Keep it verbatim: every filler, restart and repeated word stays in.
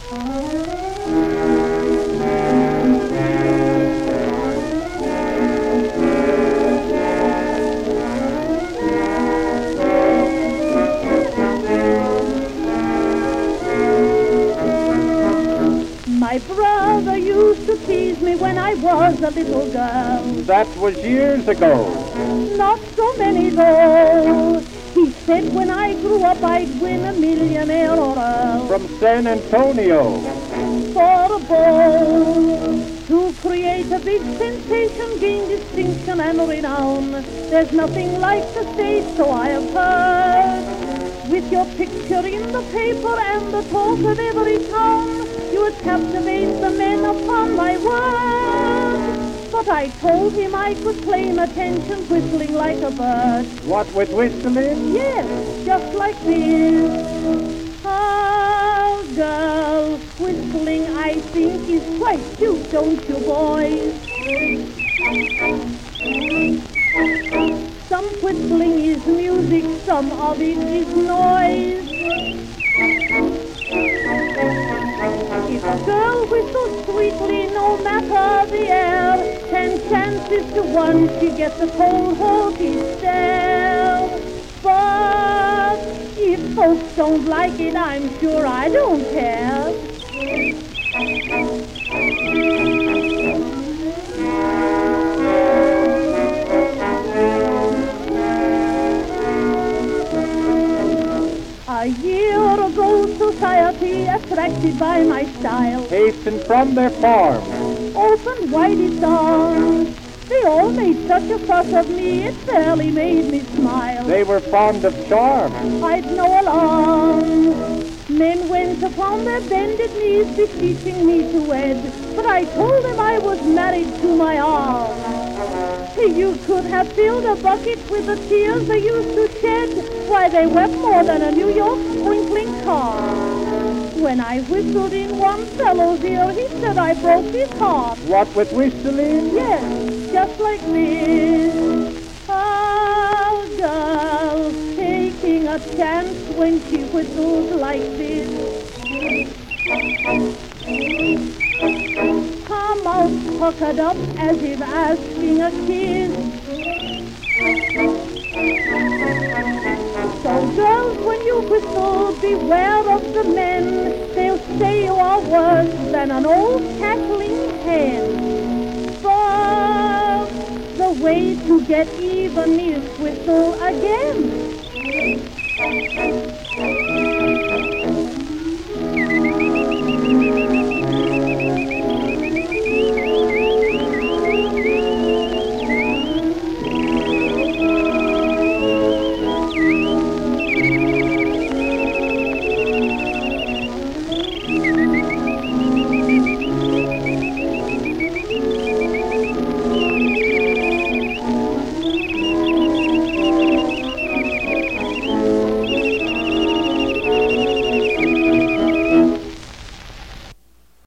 My brother used to tease me when I was a little girl. That was years ago. Not so many though. He said when I grew up I'd win a millionaire or a From San Antonio. for a bowl. To create a big sensation, gain distinction and renown. There's nothing like the stage, so I have heard. With your picture in the paper and the talk of every town, you would captivate the men upon my word. But I told him I could claim attention whistling like a bird. What with whistling? Yes, just like this. Oh, girl, whistling I think is quite cute, don't you, boys? Some whistling is music, some of it is noise. If a girl whistles sweetly, no matter the air, ten chances to one she gets a cold, haughty stare. But if folks don't like it, I'm sure I don't care. A year ago, society, attracted by my style, Hastened from their farm. opened wide its arms. They all made such a fuss of me, it fairly made me smile. They were fond of charm. I'd no alarm. Men went upon their bended knees, beseeching me to wed, but I told them I was married to my arm. You could have filled a bucket with the tears they used to shed. Why, they wept more than a New York sprinkling car. When I whistled in one fellow's ear, he said I broke his heart. What with whistling? Yes, just like this. Oh, girl, taking a chance when she whistles like this. Her mouth puckered up as if asking a kiss. So girls, when you whistle, beware of the men. They'll say you are worse than an old cackling hen. But the way to get even is whistle again.